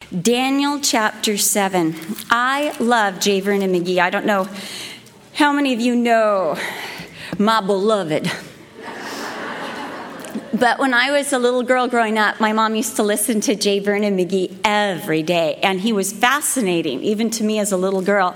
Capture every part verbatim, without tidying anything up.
Daniel chapter seven. I love J. Vernon McGee. I don't know how many of you know my beloved. But when I was a little girl growing up, my mom used to listen to J. Vernon McGee every day, and he was fascinating, even to me as a little girl.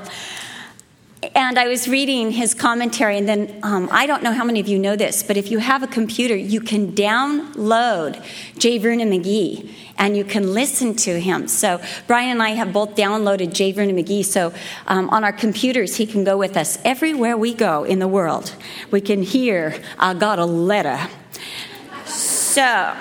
And I was reading his commentary, and then um, I don't know how many of you know this, but if you have a computer, you can download J. Vernon McGee, and you can listen to him. So Brian and I have both downloaded J. Vernon McGee, so um, on our computers, he can go with us everywhere we go in the world. We can hear, I got a letter. So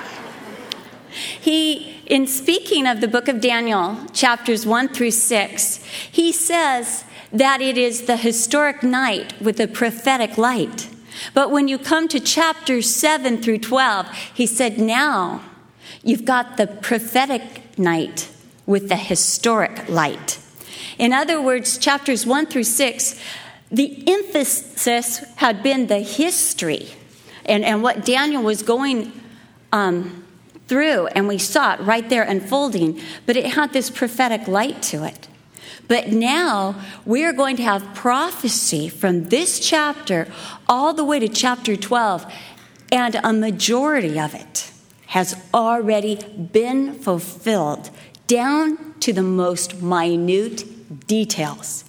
he, in speaking of the book of Daniel, chapters one through six, he says that it is the historic night with the prophetic light. But when you come to chapters seven through twelve, he said, now you've got the prophetic night with the historic light. In other words, chapters one through six, the emphasis had been the history and, and what Daniel was going um, through, and we saw it right there unfolding, but it had this prophetic light to it. But now we are going to have prophecy from this chapter all the way to chapter twelve, and a majority of it has already been fulfilled down to the most minute details.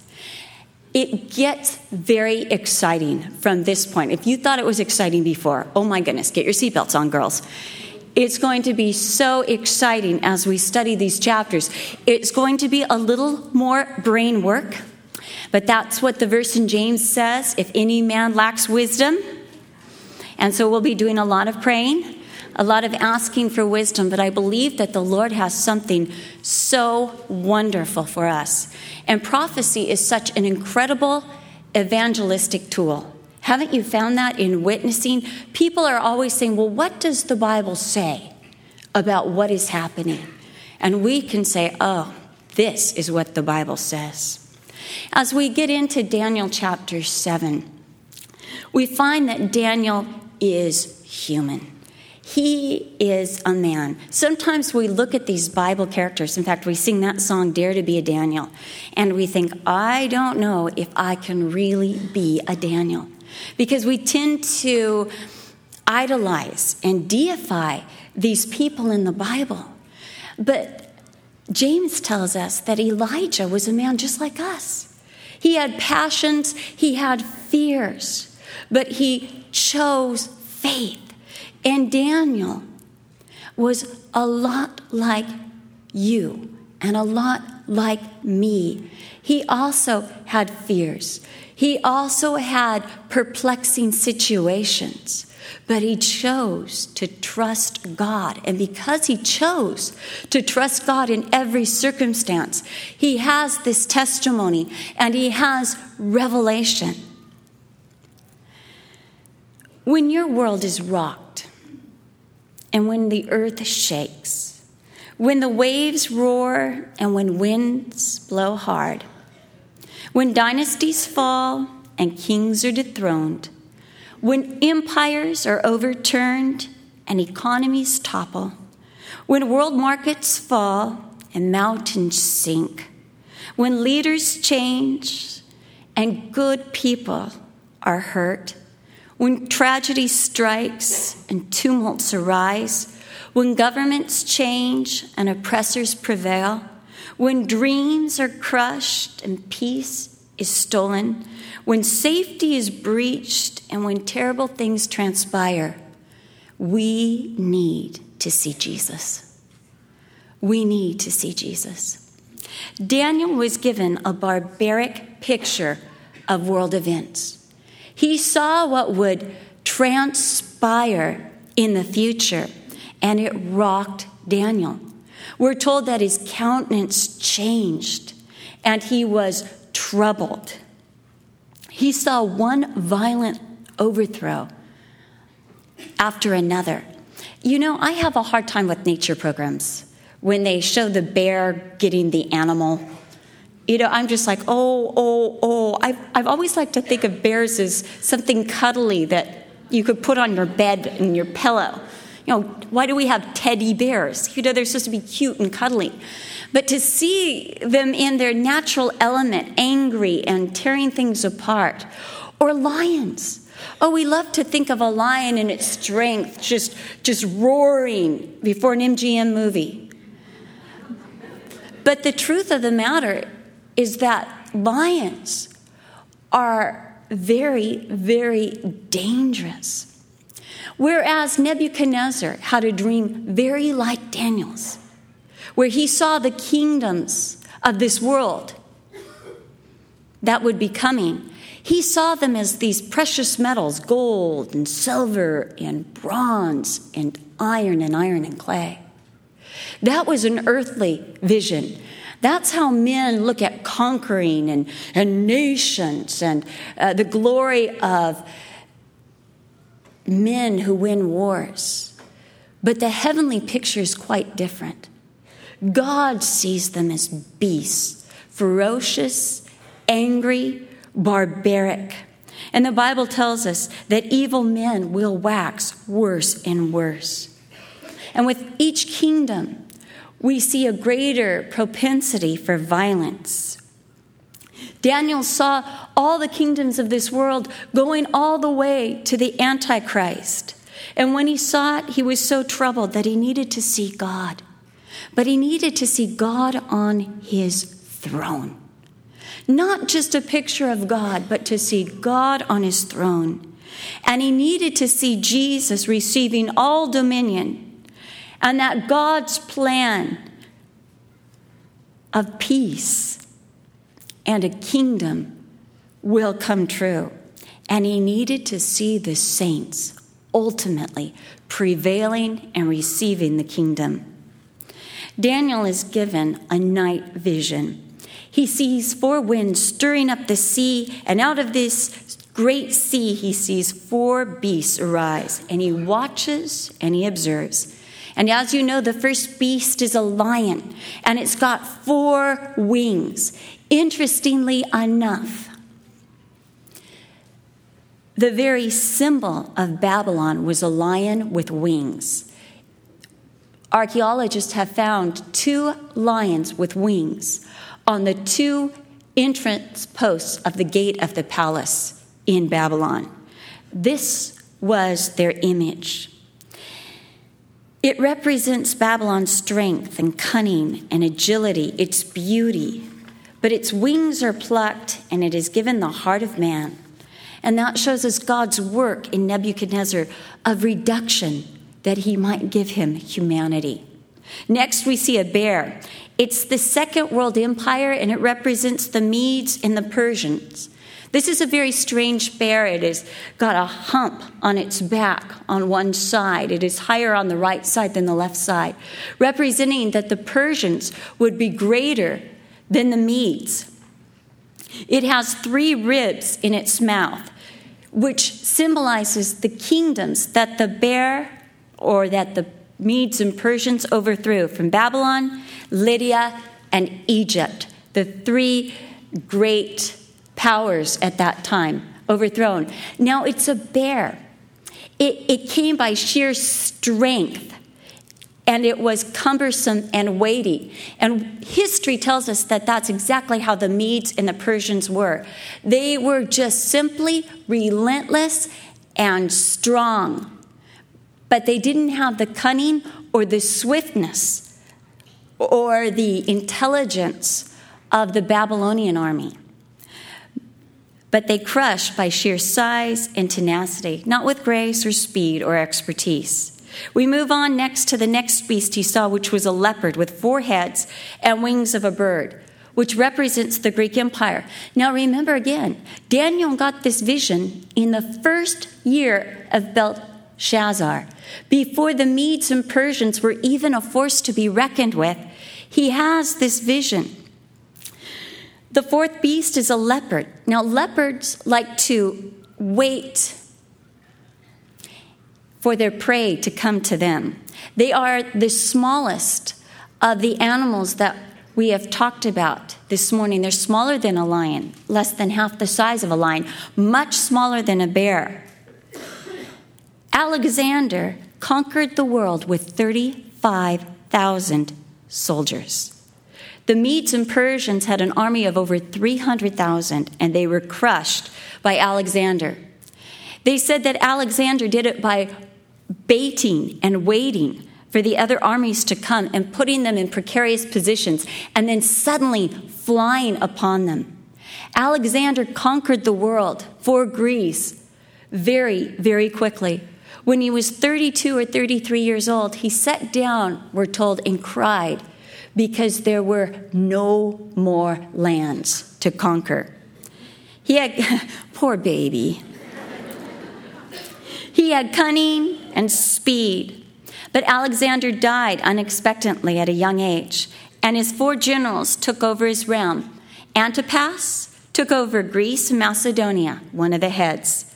It gets very exciting from this point. If you thought it was exciting before, oh my goodness, get your seatbelts on, girls. It's going to be so exciting as we study these chapters. It's going to be a little more brain work, but that's what the verse in James says, if any man lacks wisdom. And so we'll be doing a lot of praying, a lot of asking for wisdom, but I believe that the Lord has something so wonderful for us. And prophecy is such an incredible evangelistic tool. Haven't you found that in witnessing? People are always saying, well, what does the Bible say about what is happening? And we can say, oh, this is what the Bible says. As we get into Daniel chapter seven, we find that Daniel is human. He is a man. Sometimes we look at these Bible characters. In fact, we sing that song, Dare to be a Daniel. And we think, I don't know if I can really be a Daniel. Because we tend to idolize and deify these people in the Bible. But James tells us that Elijah was a man just like us. He had passions, he had fears, but he chose faith. And Daniel was a lot like you and a lot like me. He also had fears. He also had perplexing situations, but he chose to trust God. And because he chose to trust God in every circumstance, he has this testimony and he has revelation. When your world is rocked and when the earth shakes, when the waves roar and when winds blow hard, when dynasties fall and kings are dethroned, when empires are overturned and economies topple, when world markets fall and mountains sink, when leaders change and good people are hurt, when tragedy strikes and tumults arise, when governments change and oppressors prevail, when dreams are crushed and peace is stolen, when safety is breached and when terrible things transpire, we need to see Jesus. We need to see Jesus. Daniel was given a barbaric picture of world events. He saw what would transpire in the future, and it rocked Daniel. We're told that his countenance changed and he was troubled. He saw one violent overthrow after another. You know, I have a hard time with nature programs when they show the bear getting the animal. You know, I'm just like, oh, oh, oh. I've, I've always liked to think of bears as something cuddly that you could put on your bed and your pillow. You know, why do we have teddy bears? You know, they're supposed to be cute and cuddly. But to see them in their natural element, angry and tearing things apart. Or lions. Oh, we love to think of a lion in its strength, just, just roaring before an M G M movie. But the truth of the matter is that lions are very, very dangerous. Whereas Nebuchadnezzar had a dream very like Daniel's, where he saw the kingdoms of this world that would be coming. He saw them as these precious metals, gold and silver and bronze and iron and iron and clay. That was an earthly vision. That's how men look at conquering and, and nations and uh, the glory of men who win wars. But the heavenly picture is quite different. God sees them as beasts, ferocious, angry, barbaric. And the Bible tells us that evil men will wax worse and worse. And with each kingdom, we see a greater propensity for violence. Daniel saw all the kingdoms of this world going all the way to the Antichrist. And when he saw it, he was so troubled that he needed to see God. But he needed to see God on his throne. Not just a picture of God, but to see God on his throne. And he needed to see Jesus receiving all dominion, and that God's plan of peace and a kingdom will come true. And he needed to see the saints ultimately prevailing and receiving the kingdom. Daniel is given a night vision. He sees four winds stirring up the sea, and out of this great sea he sees four beasts arise, and he watches and he observes. And as you know, the first beast is a lion, and it's got four wings. Interestingly enough, the very symbol of Babylon was a lion with wings. Archaeologists have found two lions with wings on the two entrance posts of the gate of the palace in Babylon. This was their image. It represents Babylon's strength and cunning and agility, its beauty. But its wings are plucked, and it is given the heart of man. And that shows us God's work in Nebuchadnezzar of reduction, that he might give him humanity. Next, we see a bear. It's the Second World Empire, and it represents the Medes and the Persians. This is a very strange bear. It has got a hump on its back on one side. It is higher on the right side than the left side, representing that the Persians would be greater than the Medes. It has three ribs in its mouth, which symbolizes the kingdoms that the bear or that the Medes and Persians overthrew from Babylon, Lydia, and Egypt, the three great powers at that time overthrown. Now it's a bear. It, it came by sheer strength, and it was cumbersome and weighty. And history tells us that that's exactly how the Medes and the Persians were. They were just simply relentless and strong. But they didn't have the cunning or the swiftness or the intelligence of the Babylonian army. But they crushed by sheer size and tenacity, not with grace or speed or expertise. We move on next to the next beast he saw, which was a leopard with four heads and wings of a bird, which represents the Greek Empire. Now remember again, Daniel got this vision in the first year of Belshazzar. Before the Medes and Persians were even a force to be reckoned with, he has this vision. The fourth beast is a leopard. Now, leopards like to wait for their prey to come to them. They are the smallest of the animals that we have talked about this morning. They're smaller than a lion, less than half the size of a lion, much smaller than a bear. Alexander conquered the world with thirty-five thousand soldiers. The Medes and Persians had an army of over three hundred thousand, and they were crushed by Alexander. They said that Alexander did it by baiting and waiting for the other armies to come and putting them in precarious positions and then suddenly flying upon them. Alexander conquered the world for Greece very, very quickly. When he was thirty-two or thirty-three years old, he sat down, we're told, and cried because there were no more lands to conquer. He had, poor baby. He had cunning and speed, but Alexander died unexpectedly at a young age, and his four generals took over his realm. Antipas took over Greece and Macedonia, one of the heads.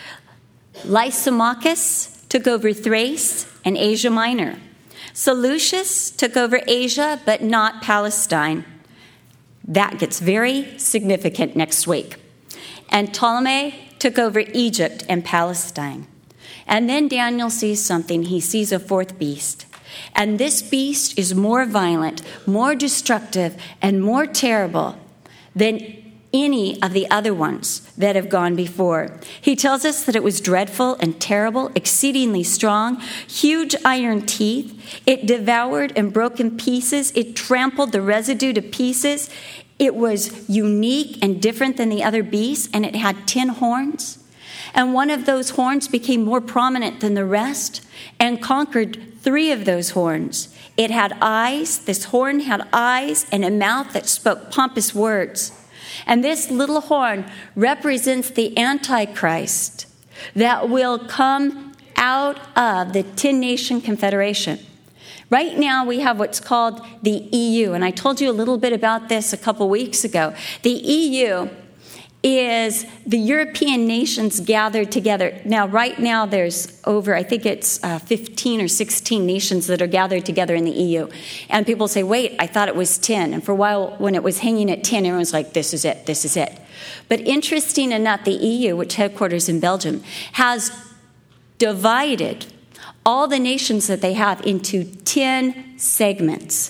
Lysimachus took over Thrace and Asia Minor. Seleucus took over Asia, but not Palestine. That gets very significant next week. And Ptolemy took over Egypt and Palestine. And then Daniel sees something. He sees a fourth beast. And this beast is more violent, more destructive, and more terrible than any of the other ones that have gone before. He tells us that it was dreadful and terrible, exceedingly strong, huge iron teeth. It devoured and broke in pieces. It trampled the residue to pieces. It was unique and different than the other beasts, and it had ten horns. And one of those horns became more prominent than the rest and conquered three of those horns. It had eyes. This horn had eyes and a mouth that spoke pompous words. And this little horn represents the Antichrist that will come out of the ten-nation confederation. Right now, we have what's called the E U, and I told you a little bit about this a couple weeks ago. The E U is the European nations gathered together. Now, right now, there's over, I think it's uh, fifteen or sixteen nations that are gathered together in the E U. And people say, wait, I thought it was ten. And for a while, when it was hanging at ten, everyone's like, this is it, this is it. But interesting enough, the E U, which headquarters in Belgium, has divided all the nations that they have into ten segments.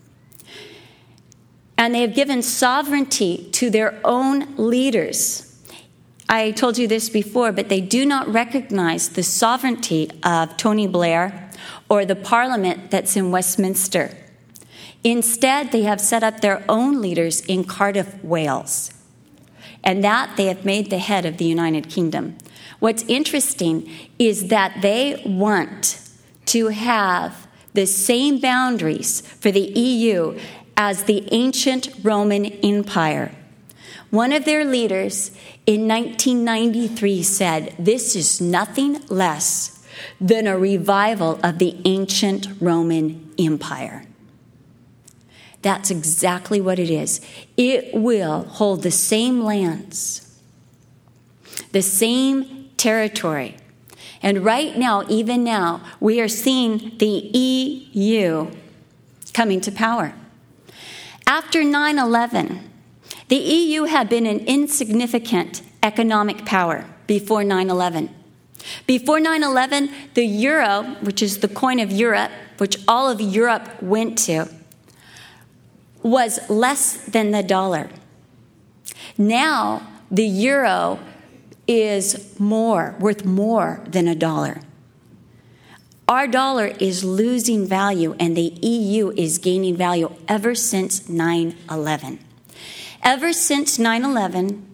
And they have given sovereignty to their own leaders. I told you this before, but they do not recognize the sovereignty of Tony Blair or the parliament that's in Westminster. Instead, they have set up their own leaders in Cardiff, Wales. And that they have made the head of the United Kingdom. What's interesting is that they want to have the same boundaries for the E U as the ancient Roman Empire. One of their leaders in nineteen ninety-three said, this is nothing less than a revival of the ancient Roman Empire. That's exactly what it is. It will hold the same lands, the same territory. And right now, even now, we are seeing the E U coming to power. After nine eleven, the E U had been an insignificant economic power before nine eleven. Before nine eleven, the euro, which is the coin of Europe, which all of Europe went to, was less than the dollar. Now, the euro is more, worth more than a dollar. Our dollar is losing value, and the E U is gaining value ever since nine eleven. Ever since nine eleven,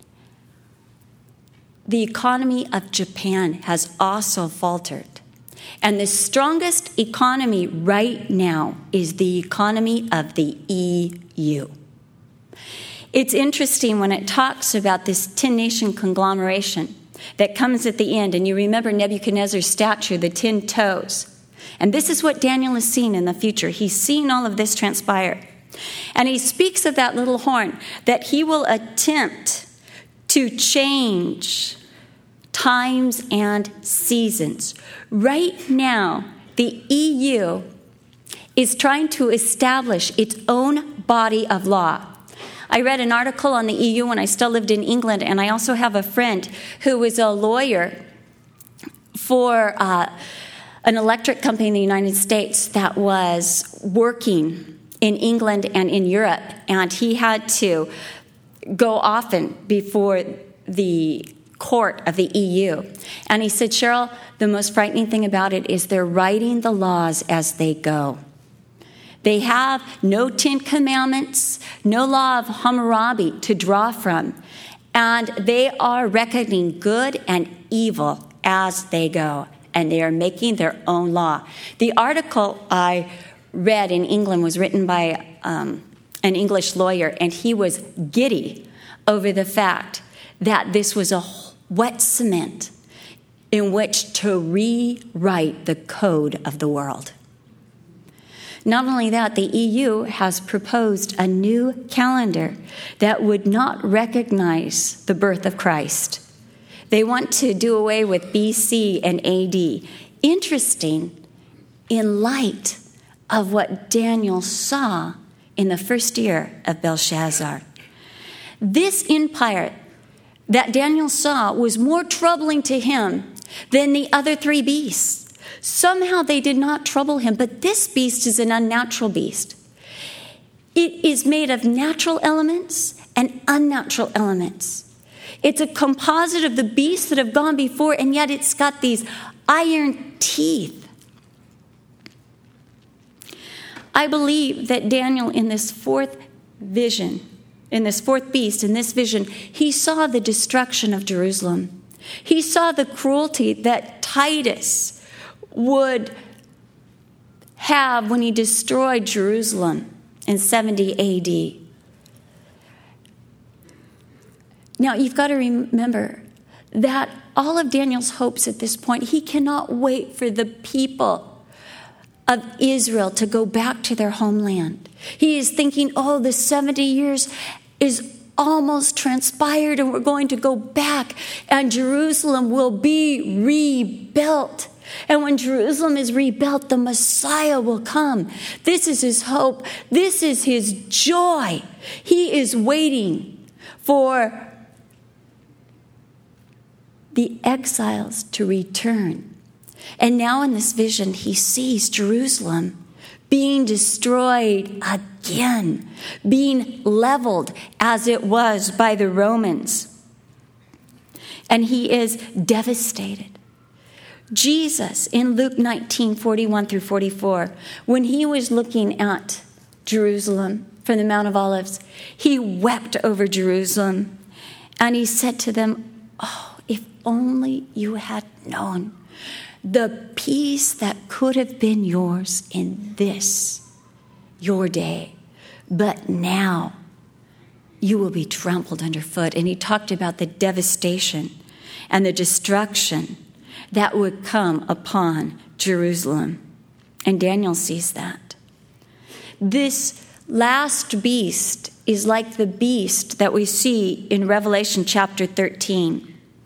the economy of Japan has also faltered. And the strongest economy right now is the economy of the E U. It's interesting when it talks about this ten-nation conglomeration that comes at the end, and you remember Nebuchadnezzar's statue, the ten toes. And this is what Daniel is seeing in the future. He's seeing all of this transpire. And he speaks of that little horn, that he will attempt to change times and seasons. Right now, the E U is trying to establish its own body of law. I read an article on the E U when I still lived in England, and I also have a friend who was a lawyer for uh, an electric company in the United States that was working in England and in Europe, and he had to go often before the court of the E U. And he said, Cheryl, the most frightening thing about it is they're writing the laws as they go. They have no Ten Commandments, no law of Hammurabi to draw from, and they are reckoning good and evil as they go, and they are making their own law. The article I read in England was written by um, an English lawyer, and he was giddy over the fact that this was a wet cement in which to rewrite the code of the world. Not only that, the E U has proposed a new calendar that would not recognize the birth of Christ. They want to do away with B C and A D. Interesting, in light of what Daniel saw in the first year of Belshazzar. This empire that Daniel saw was more troubling to him than the other three beasts. Somehow they did not trouble him, but this beast is an unnatural beast. It is made of natural elements and unnatural elements. It's a composite of the beasts that have gone before, and yet it's got these iron teeth. I believe that Daniel, in this fourth vision, in this fourth beast, in this vision, he saw the destruction of Jerusalem. He saw the cruelty that Titus would have when he destroyed Jerusalem in seventy A D. Now, you've got to remember that all of Daniel's hopes at this point, he cannot wait for the people of Israel to go back to their homeland. He is thinking, oh, the seventy years is almost transpired and we're going to go back and Jerusalem will be rebuilt. And when Jerusalem is rebuilt, the Messiah will come. This is his hope. This is his joy. He is waiting for the exiles to return. And now in this vision, he sees Jerusalem being destroyed again, being leveled as it was by the Romans. And he is devastated. Jesus, in Luke nineteen, forty-one through forty-four, when he was looking at Jerusalem from the Mount of Olives, he wept over Jerusalem. And he said to them, oh, if only you had known the peace that could have been yours in this, your day. But now you will be trampled underfoot. And he talked about the devastation and the destruction that would come upon Jerusalem. And Daniel sees that. This last beast is like the beast that we see in Revelation chapter thirteen.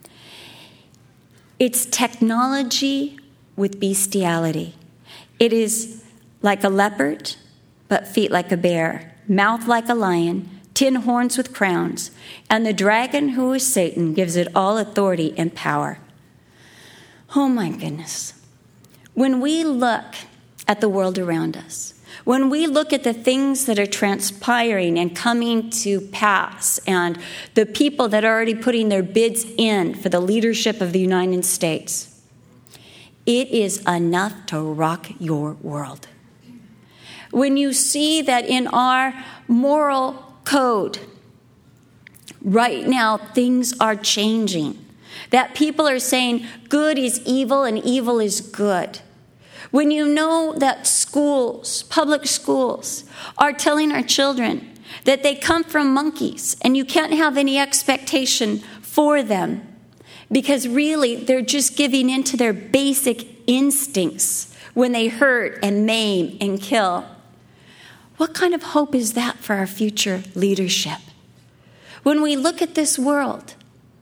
It's technology with bestiality. It is like a leopard, but feet like a bear, mouth like a lion, ten horns with crowns, and the dragon, who is Satan, gives it all authority and power. Oh my goodness. When we look at the world around us, when we look at the things that are transpiring and coming to pass, and the people that are already putting their bids in for the leadership of the United States, it is enough to rock your world. When you see that in our moral code, right now things are changing, that people are saying good is evil and evil is good. When you know that schools, public schools, are telling our children that they come from monkeys and you can't have any expectation for them because really they're just giving in to their basic instincts when they hurt and maim and kill. What kind of hope is that for our future leadership? When we look at this world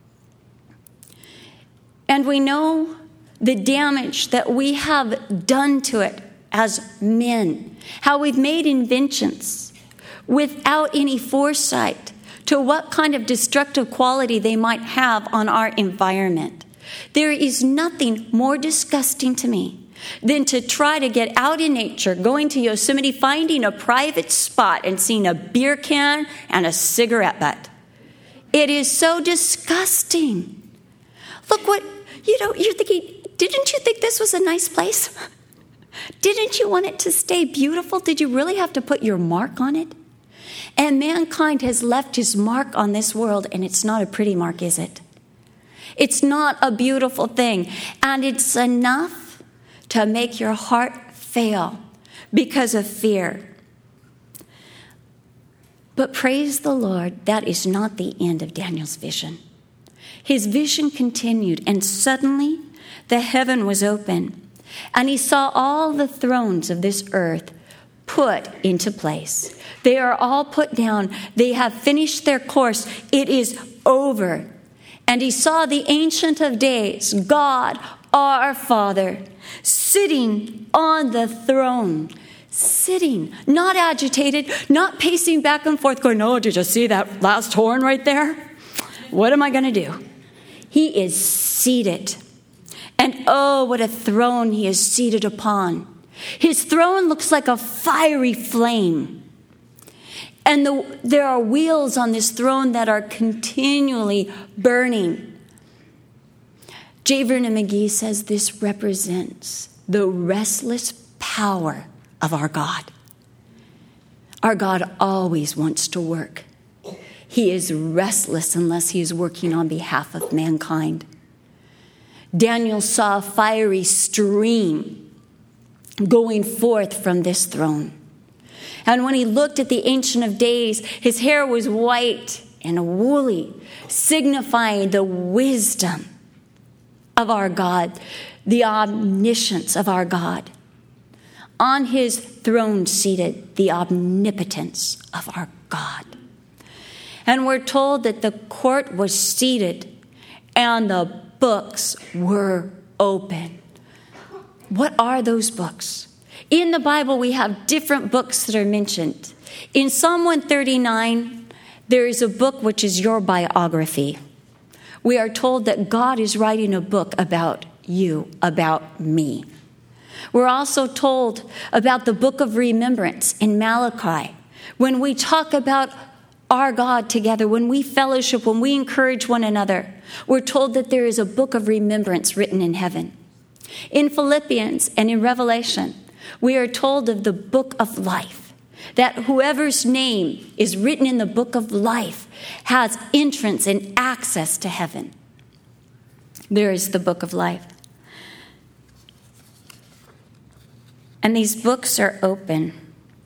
and we know the damage that we have done to it as men, how we've made inventions without any foresight to what kind of destructive quality they might have on our environment. There is nothing more disgusting to me than to try to get out in nature, going to Yosemite, finding a private spot and seeing a beer can and a cigarette butt. It is so disgusting. Look what, you know, you're thinking, didn't you think this was a nice place? Didn't you want it to stay beautiful? Did you really have to put your mark on it? And mankind has left his mark on this world, and it's not a pretty mark, is it? It's not a beautiful thing. And it's enough to make your heart fail because of fear. But praise the Lord, that is not the end of Daniel's vision. His vision continued, and suddenly the heaven was open, and he saw all the thrones of this earth put into place. They are all put down. They have finished their course. It is over. And he saw the Ancient of Days, God, our Father, sitting on the throne. Sitting, not agitated, not pacing back and forth, going, oh, did you see that last horn right there? What am I going to do? He is seated. And oh, what a throne he is seated upon. His throne looks like a fiery flame. And the, there are wheels on this throne that are continually burning. J. Vernon McGee says this represents the restless power of our God. Our God always wants to work. He is restless unless he is working on behalf of mankind. Daniel saw a fiery stream going forth from this throne. And when he looked at the Ancient of Days, his hair was white and woolly, signifying the wisdom of our God, the omniscience of our God. On his throne seated, the omnipotence of our God. And we're told that the court was seated and the books were open. What are those books? In the Bible, we have different books that are mentioned. In Psalm one thirty-nine, there is a book which is your biography. We are told that God is writing a book about you, about me. We're also told about the book of remembrance in Malachi. When we talk about our God together, when we fellowship, when we encourage one another, we're told that there is a book of remembrance written in heaven. In Philippians and in Revelation, we are told of the book of life, that whoever's name is written in the book of life has entrance and access to heaven. There is the book of life. And these books are open.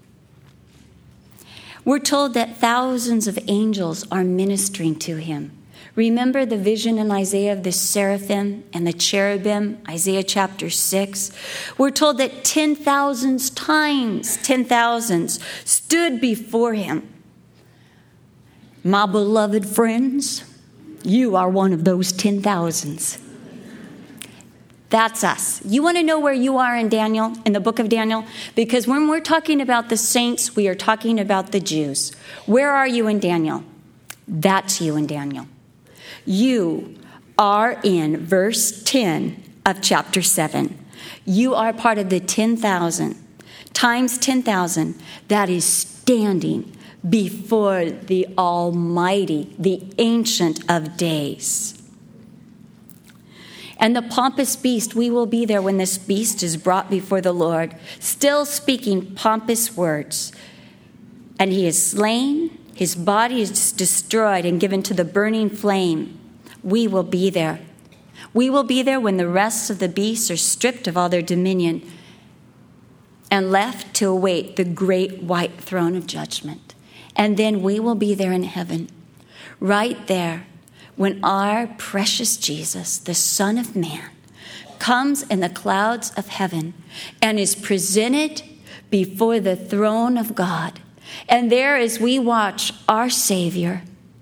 We're told that thousands of angels are ministering to him. Remember the vision in Isaiah of the seraphim and the cherubim, Isaiah chapter six? We're told that ten thousands times, ten thousands stood before him. My beloved friends, you are one of those ten thousands. That's us. You want to know where you are in Daniel, in the book of Daniel? Because when we're talking about the saints, we are talking about the Jews. Where are you in Daniel? That's you in Daniel. You are in verse ten of chapter seven. You are part of the ten thousand times ten thousand that is standing before the Almighty, the Ancient of Days. And the pompous beast, we will be there when this beast is brought before the Lord, still speaking pompous words. And he is slain, his body is destroyed and given to the burning flame. We will be there. We will be there when the rest of the beasts are stripped of all their dominion and left to await the great white throne of judgment. And then we will be there in heaven, right there, when our precious Jesus, the Son of Man, comes in the clouds of heaven and is presented before the throne of God. And there, as we watch our Savior,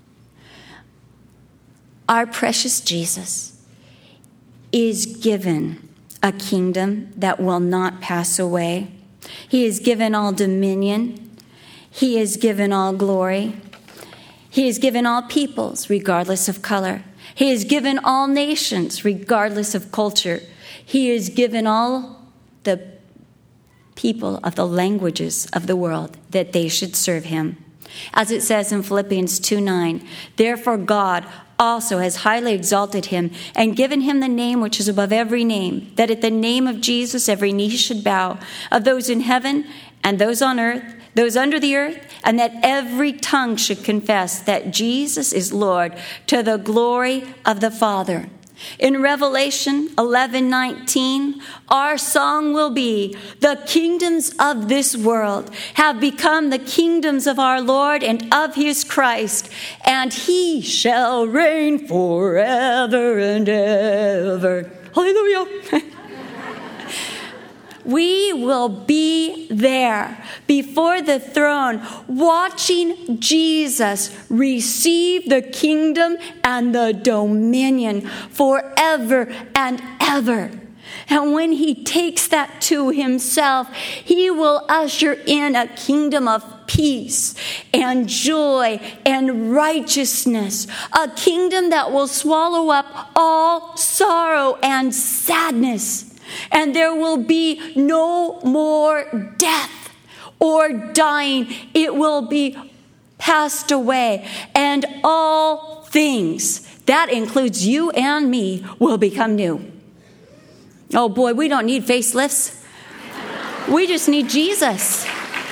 our precious Jesus, is given a kingdom that will not pass away. He is given all dominion. He is given all glory. He is given all peoples, regardless of color. He is given all nations, regardless of culture. He is given all the people of the languages of the world that they should serve him. As it says in Philippians two nine, therefore God also has highly exalted him and given him the name which is above every name, that at the name of Jesus every knee should bow, of those in heaven and those on earth, those under the earth, and that every tongue should confess that Jesus is Lord, to the glory of the Father. In Revelation eleven nineteen, our song will be, the kingdoms of this world have become the kingdoms of our Lord and of his Christ, and he shall reign forever and ever. Hallelujah. We will be there before the throne, watching Jesus receive the kingdom and the dominion forever and ever. And when he takes that to himself, he will usher in a kingdom of peace and joy and righteousness, a kingdom that will swallow up all sorrow and sadness. And there will be no more death or dying. It will be passed away. And all things, that includes you and me, will become new. Oh boy, we don't need facelifts. We just need Jesus.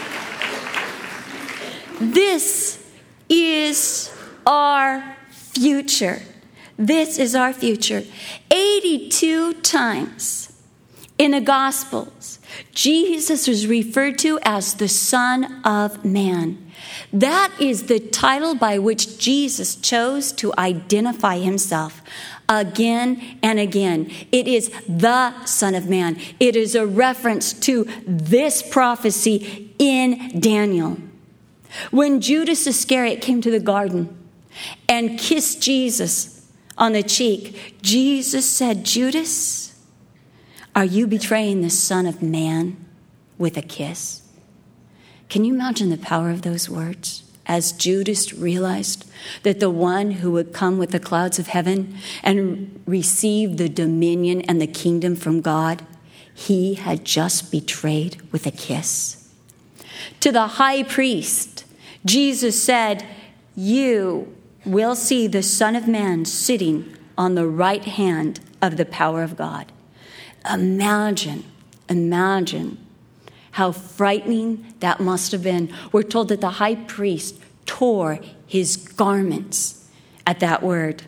This is our future. This is our future. eighty-two times in the Gospels, Jesus is referred to as the Son of Man. That is the title by which Jesus chose to identify himself again and again. It is the Son of Man. It is a reference to this prophecy in Daniel. When Judas Iscariot came to the garden and kissed Jesus on the cheek, Jesus said, Judas, are you betraying the Son of Man with a kiss? Can you imagine the power of those words? As Judas realized that the one who would come with the clouds of heaven and receive the dominion and the kingdom from God, he had just betrayed with a kiss. To the high priest, Jesus said, you will see the Son of Man sitting on the right hand of the power of God. Imagine, imagine how frightening that must have been. We're told that the high priest tore his garments at that word.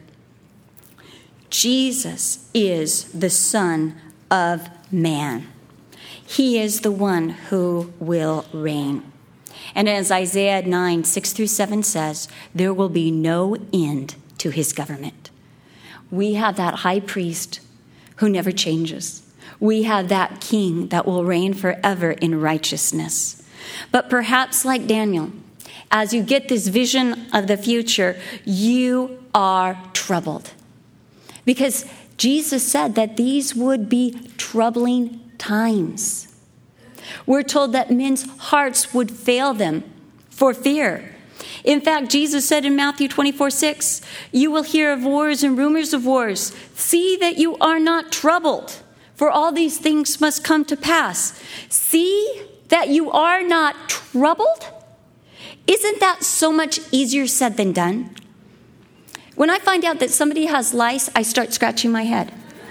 Jesus is the Son of Man. He is the one who will reign. And as Isaiah nine, six through seven says, there will be no end to his government. We have that high priest who never changes. We have that king that will reign forever in righteousness. But perhaps like Daniel, as you get this vision of the future, you are troubled. Because Jesus said that these would be troubling times. We're told that men's hearts would fail them for fear. In fact, Jesus said in Matthew twenty-four six, you will hear of wars and rumors of wars. See that you are not troubled. For all these things must come to pass. See that you are not troubled? Isn't that so much easier said than done? When I find out that somebody has lice, I start scratching my head.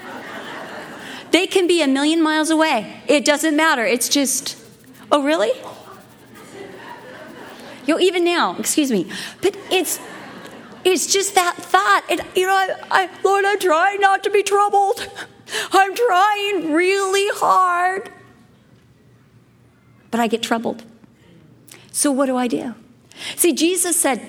They can be a million miles away. It doesn't matter. It's just, oh, really? You know, even now, excuse me. But it's it's just that thought. And, you know, I, I, Lord, I'm trying not to be troubled. I'm trying really hard, but I get troubled. So what do I do? See, Jesus said,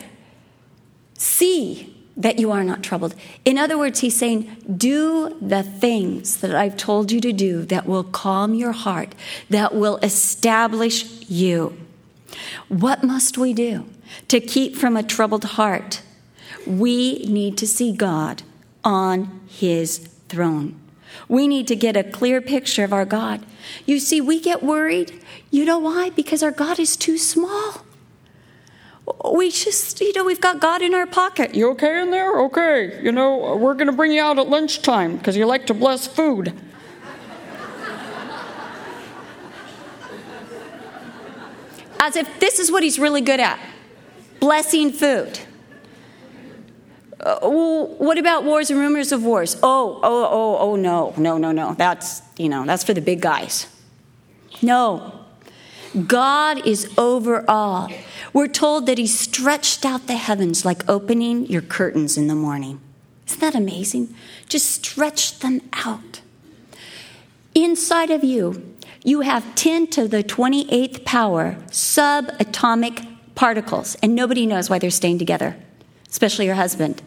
see that you are not troubled. In other words, he's saying, do the things that I've told you to do that will calm your heart, that will establish you. What must we do to keep from a troubled heart? We need to see God on his throne. We need to get a clear picture of our God. You see, we get worried. You know why? Because our God is too small. We just, you know, we've got God in our pocket. You okay in there? Okay. You know, we're going to bring you out at lunchtime because you like to bless food. as if this is what he's really good at, blessing food. Uh, well, what about wars and rumors of wars? Oh, oh, oh, oh, no, no, no, no. That's, you know, that's for the big guys. No. God is over all. We're told that he stretched out the heavens like opening your curtains in the morning. Isn't that amazing? Just stretch them out. Inside of you, you have ten to the twenty-eighth power subatomic particles, and nobody knows why they're staying together, especially your husband.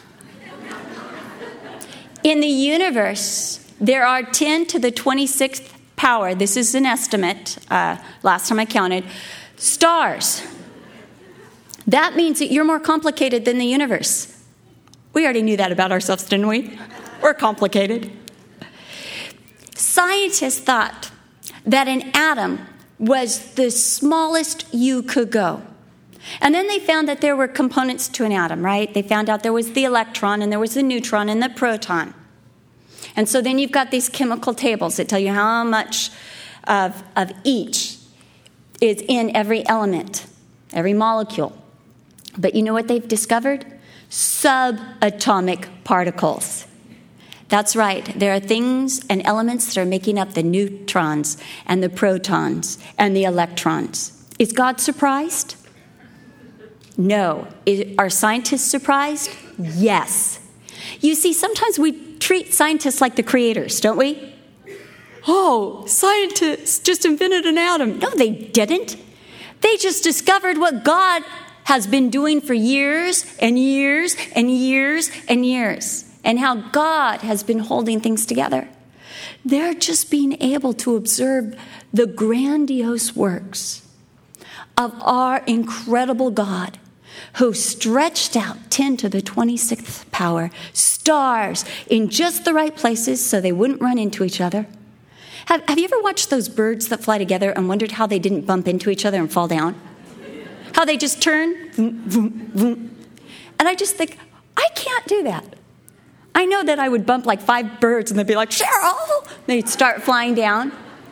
In the universe, there are ten to the twenty-sixth power, this is an estimate, uh, last time I counted, stars. That means that you're more complicated than the universe. We already knew that about ourselves, didn't we? We're complicated. Scientists thought that an atom was the smallest you could go. And then they found that there were components to an atom, right? They found out there was the electron, and there was the neutron, and the proton. And so then you've got these chemical tables that tell you how much of, of each is in every element, every molecule. But you know what they've discovered? Subatomic particles. That's right. There are things and elements that are making up the neutrons and the protons and the electrons. Is God surprised? No. Is, are scientists surprised? Yes. You see, sometimes we treat scientists like the creators, don't we? Oh, scientists just invented an atom. No, they didn't. They just discovered what God has been doing for years and years and years and years, and how God has been holding things together. They're just being able to observe the grandiose works of our incredible God, who stretched out ten to the twenty-sixth power stars in just the right places so they wouldn't run into each other. Have, have you ever watched those birds that fly together and wondered how they didn't bump into each other and fall down? How they just turn, vroom, vroom, vroom. And I just think, I can't do that. I know that I would bump like five birds and they'd be like, Cheryl! They'd start flying down.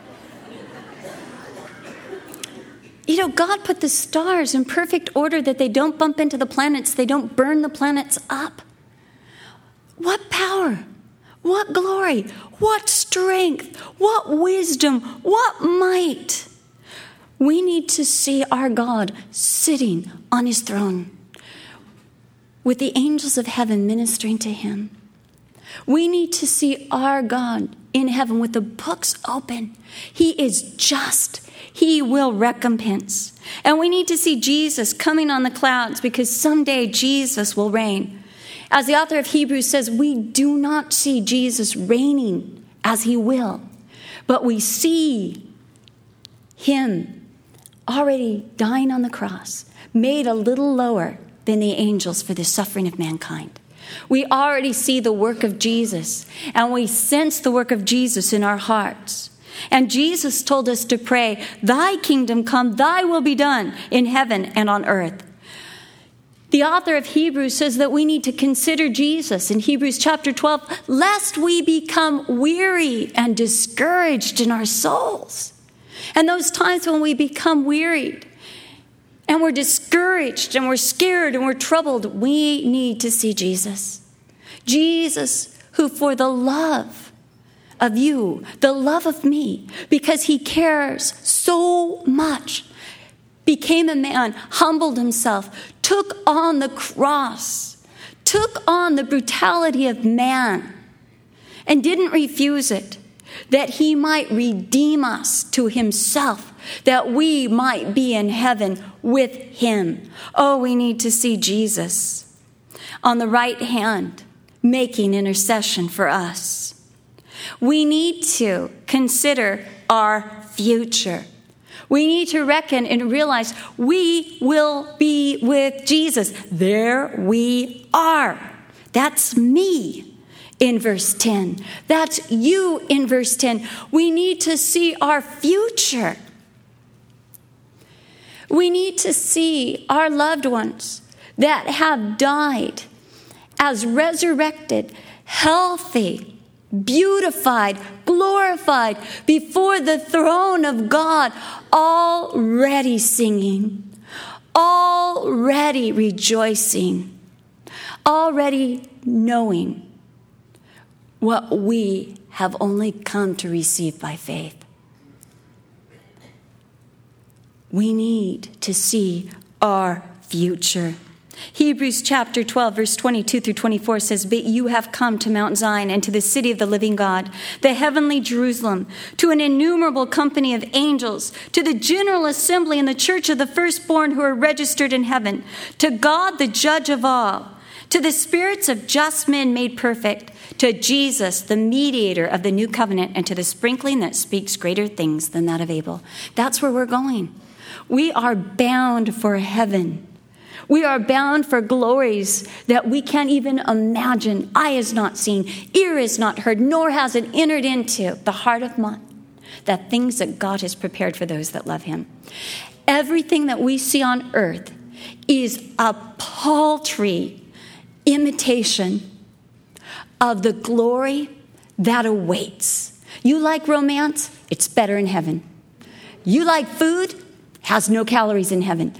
You know, God put the stars in perfect order that they don't bump into the planets. They don't burn the planets up. What power, what glory, what strength, what wisdom, what might. We need to see our God sitting on his throne with the angels of heaven ministering to him. We need to see our God in heaven with the books open. He is just. He will recompense. And we need to see Jesus coming on the clouds, because someday Jesus will reign. As the author of Hebrews says, we do not see Jesus reigning as he will, but we see him already dying on the cross, made a little lower than the angels for the suffering of mankind. We already see the work of Jesus, and we sense the work of Jesus in our hearts. And Jesus told us to pray, thy kingdom come, thy will be done in heaven and on earth. The author of Hebrews says that we need to consider Jesus in Hebrews chapter twelve, lest we become weary and discouraged in our souls. And those times when we become wearied and we're discouraged and we're scared and we're troubled, we need to see Jesus. Jesus, who for the love of you, the love of me, because he cares so much, became a man, humbled himself, took on the cross, took on the brutality of man, and didn't refuse it, that he might redeem us to himself, that we might be in heaven with him. Oh, we need to see Jesus on the right hand, making intercession for us. We need to consider our future. We need to reckon and realize we will be with Jesus. There we are. That's me in verse ten. That's you in verse ten. We need to see our future. We need to see our loved ones that have died as resurrected, healthy beautified, glorified before the throne of God, already singing, already rejoicing, already knowing what we have only come to receive by faith. We need to see our future. Hebrews chapter twelve, verse twenty-two through twenty-four says, "But you have come to Mount Zion and to the city of the living God, the heavenly Jerusalem, to an innumerable company of angels, to the general assembly and the church of the firstborn who are registered in heaven, to God the judge of all, to the spirits of just men made perfect, to Jesus, the mediator of the new covenant, and to the sprinkling that speaks greater things than that of Abel." That's where we're going. We are bound for heaven. We are bound for glories that we can't even imagine. Eye has not seen, ear has not heard, nor has it entered into the heart of man, the things that God has prepared for those that love him. Everything that we see on earth is a paltry imitation of the glory that awaits. You like romance? It's better in heaven. You like food? Has no calories in heaven.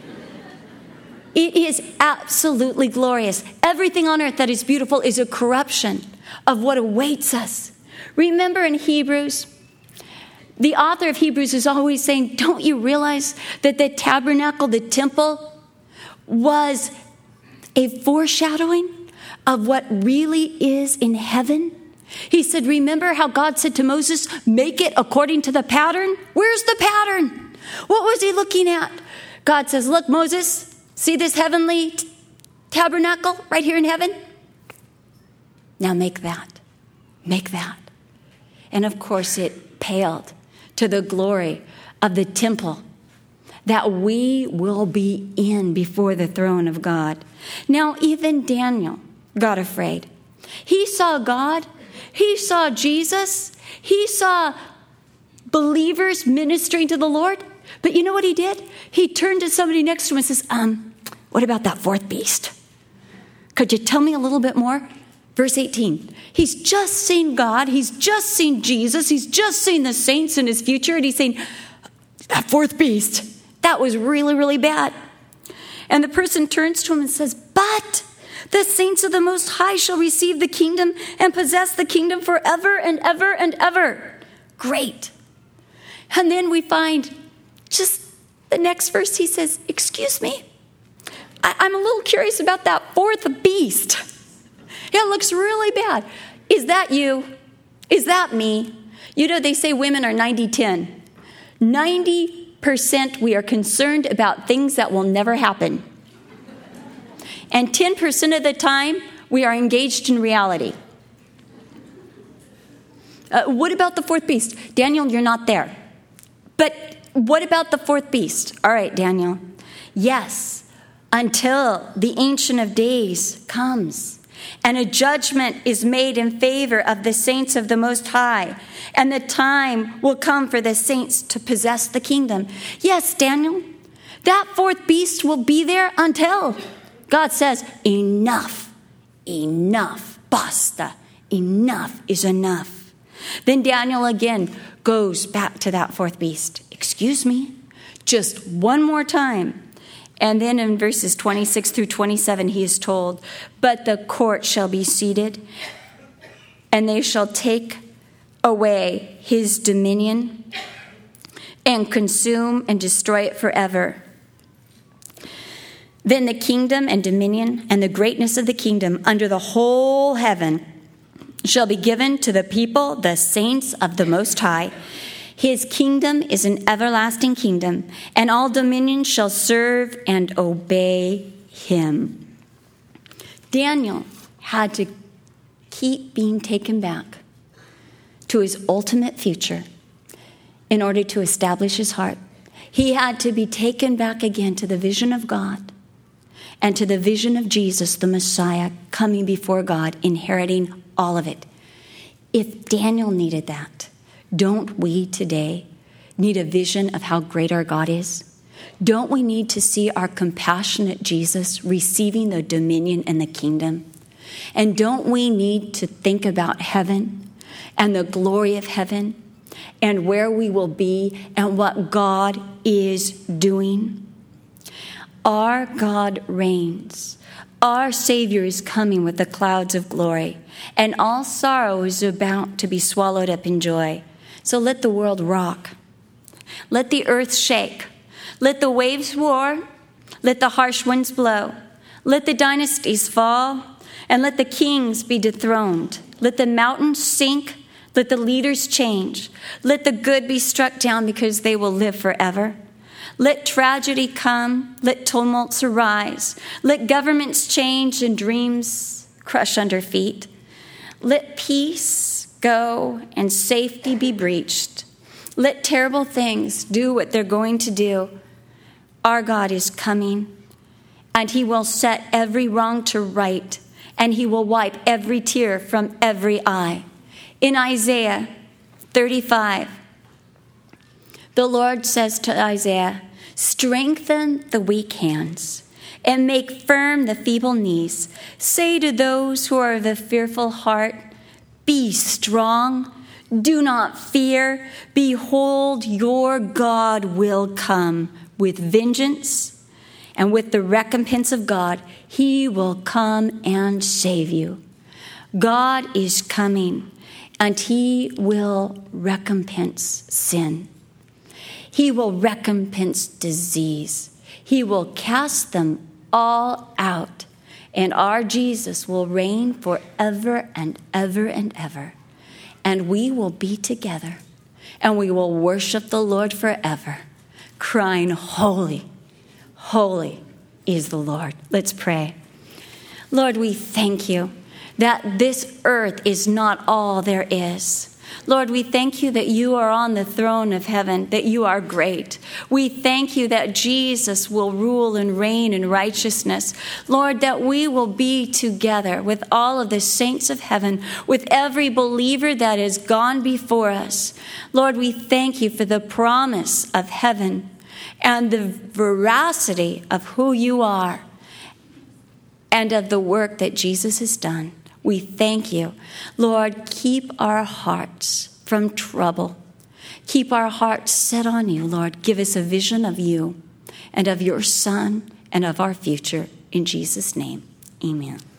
It is absolutely glorious. Everything on earth that is beautiful is a corruption of what awaits us. Remember in Hebrews, the author of Hebrews is always saying, don't you realize that the tabernacle, the temple, was a foreshadowing of what really is in heaven? He said, remember how God said to Moses, make it according to the pattern? Where's the pattern? What was he looking at? God says, look, Moses, see this heavenly t- tabernacle right here in heaven? Now make that. Make that. And of course it paled to the glory of the temple that we will be in before the throne of God. Now even Daniel got afraid. He saw God. He saw Jesus. He saw believers ministering to the Lord. But you know what he did? He turned to somebody next to him and says, um, what about that fourth beast? Could you tell me a little bit more? Verse eighteen. He's just seen God. He's just seen Jesus. He's just seen the saints in his future. And he's saying, that fourth beast, that was really, really bad. And the person turns to him and says, but the saints of the Most High shall receive the kingdom and possess the kingdom forever and ever and ever. Great. And then we find just the next verse, he says, excuse me, I- I'm a little curious about that fourth beast. It looks really bad. Is that you? Is that me? You know, they say women are ninety ten. ninety percent we are concerned about things that will never happen. And ten percent of the time, we are engaged in reality. Uh, what about the fourth beast? Daniel, you're not there. But what about the fourth beast? All right, Daniel. Yes, until the Ancient of Days comes and a judgment is made in favor of the saints of the Most High, and the time will come for the saints to possess the kingdom. Yes, Daniel, that fourth beast will be there until God says, enough, enough, basta, enough is enough. Then Daniel again goes back to that fourth beast. Excuse me, just one more time. And then in verses twenty-six through twenty-seven, he is told, but the court shall be seated, and they shall take away his dominion and consume and destroy it forever. Then the kingdom and dominion and the greatness of the kingdom under the whole heaven shall be given to the people, the saints of the Most High. His kingdom is an everlasting kingdom, and all dominions shall serve and obey him. Daniel had to keep being taken back to his ultimate future in order to establish his heart. He had to be taken back again to the vision of God and to the vision of Jesus, the Messiah, coming before God, inheriting all of it. If Daniel needed that, don't we today need a vision of how great our God is? Don't we need to see our compassionate Jesus receiving the dominion and the kingdom? And don't we need to think about heaven and the glory of heaven and where we will be and what God is doing? Our God reigns. Our Savior is coming with the clouds of glory, and all sorrow is about to be swallowed up in joy. So let the world rock. Let the earth shake. Let the waves roar. Let the harsh winds blow. Let the dynasties fall, and let the kings be dethroned. Let the mountains sink. Let the leaders change. Let the good be struck down, because they will live forever. Let tragedy come. Let tumults arise. Let governments change and dreams crush under feet. Let peace go and safety be breached. Let terrible things do what they're going to do. Our God is coming, and he will set every wrong to right, and he will wipe every tear from every eye. In Isaiah thirty-five, the Lord says to Isaiah, strengthen the weak hands and make firm the feeble knees. Say to those who are of the fearful heart, be strong, do not fear. Behold, your God will come with vengeance, and with the recompense of God, he will come and save you. God is coming, and he will recompense sin. He will recompense disease. He will cast them all out, and our Jesus will reign forever and ever and ever. And we will be together, and we will worship the Lord forever, crying, holy, holy is the Lord. Let's pray. Lord, we thank you that this earth is not all there is. Lord, we thank you that you are on the throne of heaven, that you are great. We thank you that Jesus will rule and reign in righteousness. Lord, that we will be together with all of the saints of heaven, with every believer that has gone before us. Lord, we thank you for the promise of heaven and the veracity of who you are and of the work that Jesus has done. We thank you. Lord, keep our hearts from trouble. Keep our hearts set on you, Lord. Give us a vision of you and of your Son and of our future. In Jesus' name, amen.